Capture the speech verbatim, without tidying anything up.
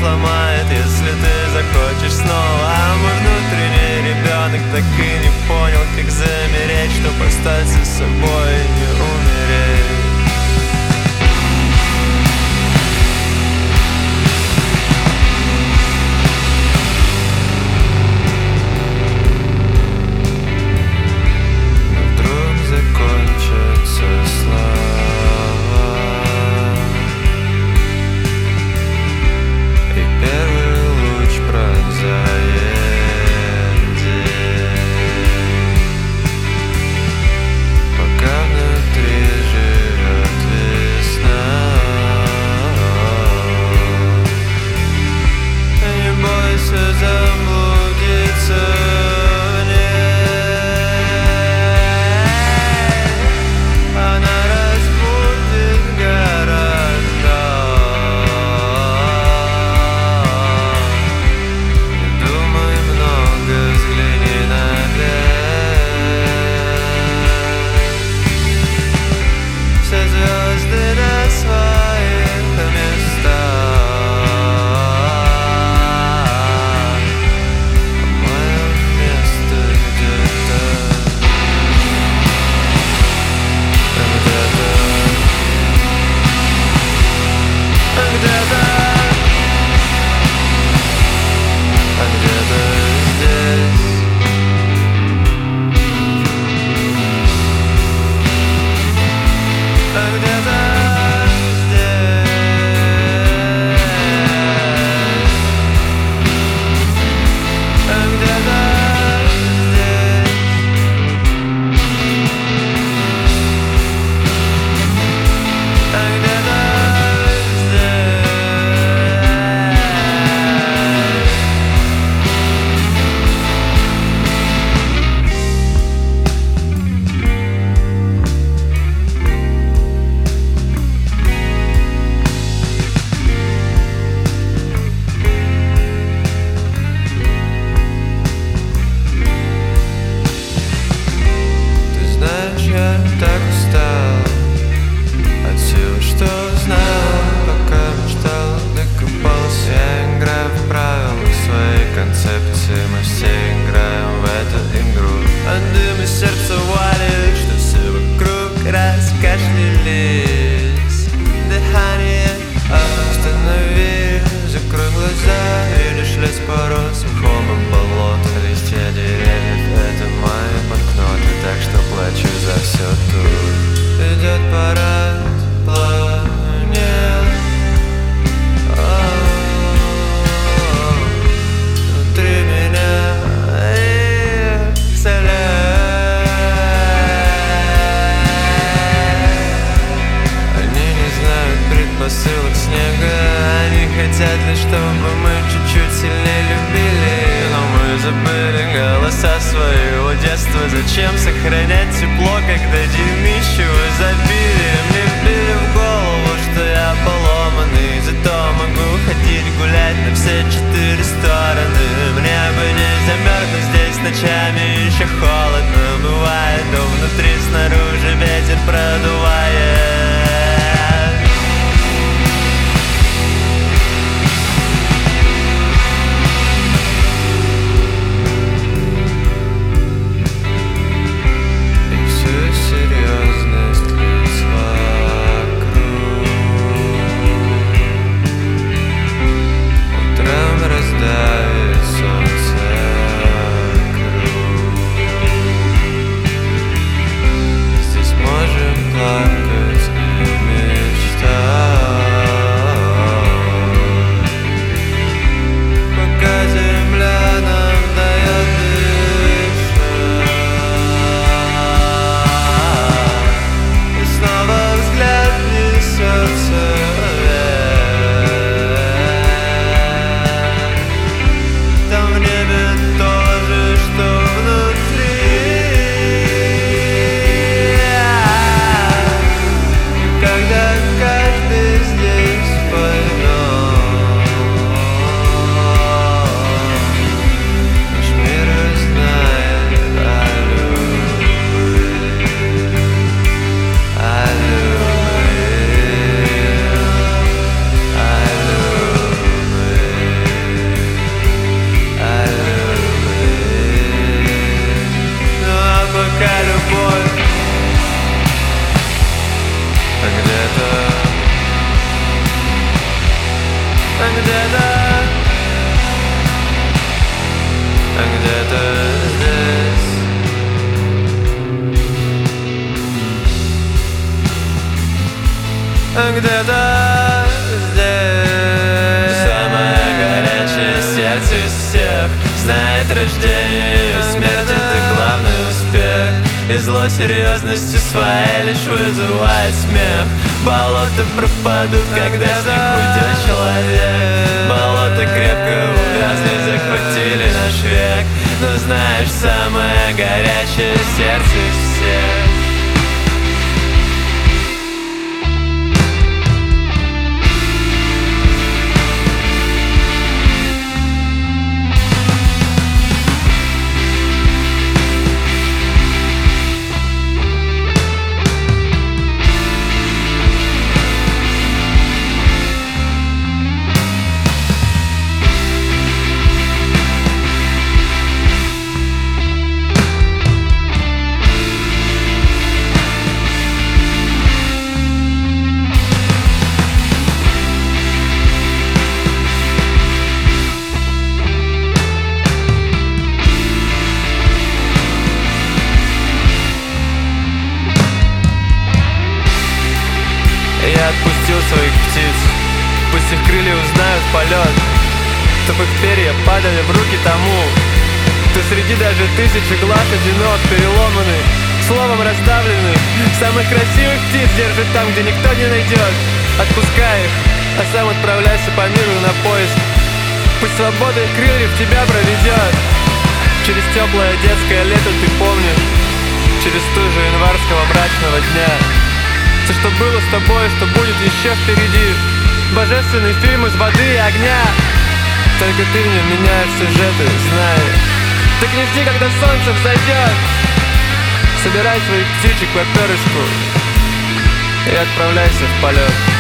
сломает, если ты захочешь снова. А мой внутренний ребенок так и не понял, как замереть, чтоб остаться собой и не умереть. Так устал от всего, что знал, пока мечтал, докопался. Я играю в правила своей концепции, мы все играем в эту игру. От дыма сердце валит, что все вокруг раскашлялись. Дыхание останови, закрой глаза и лишь лес порос мхом и болото. Листья деревьев — это мои банкноты, так что плачу за все тут. Идет парад планет, внутри меня их вселенная. Они не знают предпосылок снега, они хотят лишь, чтобы мы чуть-чуть сильнее любили. Но мы забыли голоса своего детства. Зачем сохранять тепло, когда дерьмищу забили? Мне вбили в голову, что я поломанный, зато могу ходить гулять на все четыре стороны. Мне бы не замерзнуть здесь ночами, еще холодно бывает, но внутри снаружи ветер продувает. пока любовь. А где-то, а где-то, а где-то здесь. А где-то здесь. Самое горячее сердце из всех знает рождение и смерть, это главный успех. И зло серьезности своей лишь вызывает смех. Болота пропадут, когда с них уйдет человек. Болота крепко увязли, захватили наш век. Но знаешь, самое горячее сердце из всех. Я отпустил своих птиц, пусть их крылья узнают полет, чтоб их перья падали в руки тому, кто среди даже тысячи глаз одинок, переломанный, словом раздавленный. Самых красивых птиц держит там, где никто не найдет. Отпускай их, а сам отправляйся по миру на поиск. Пусть свобода их крыльев тебя проведет через теплое детское лето, ты помнишь, через стужу январского мрачного дня. Все, что было с тобой, что будет еще впереди. Божественный фильм из воды и огня. Только ты в нем меняешь сюжеты, знай. Так не жди, когда солнце взойдет. Собирай своих птичек по перышку и отправляйся в полет.